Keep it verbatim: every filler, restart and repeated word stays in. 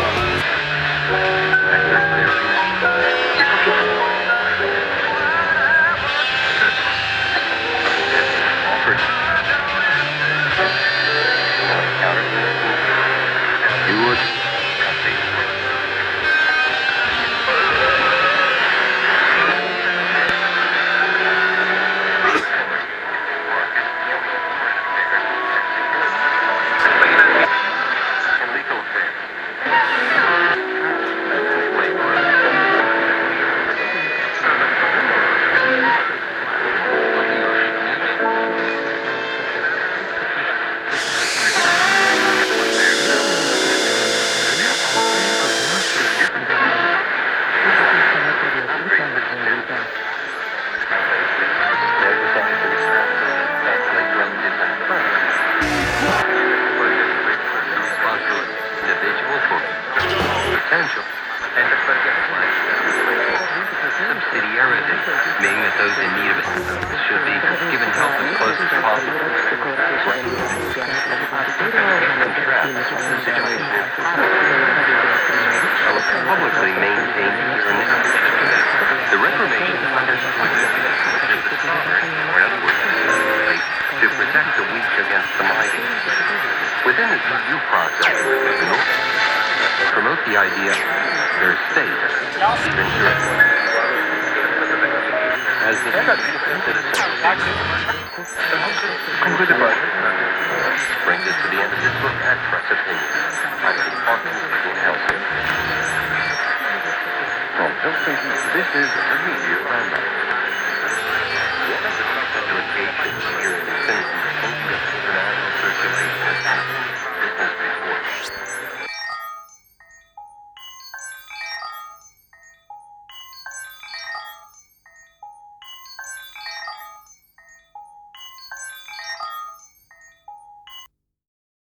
Potential and subsidiarity, meaning that those in need of it should be given help as close as possible. Contrast the situation publicly maintained here in this the Reformation understood as the sovereign, or in other words, to protect the weak against the mighty. Within the E U process, promote the idea their state as the citizen. Concluded by brings us to the end of this look at press opinion on the importance in health. From Health Station, this is the Media Roundup.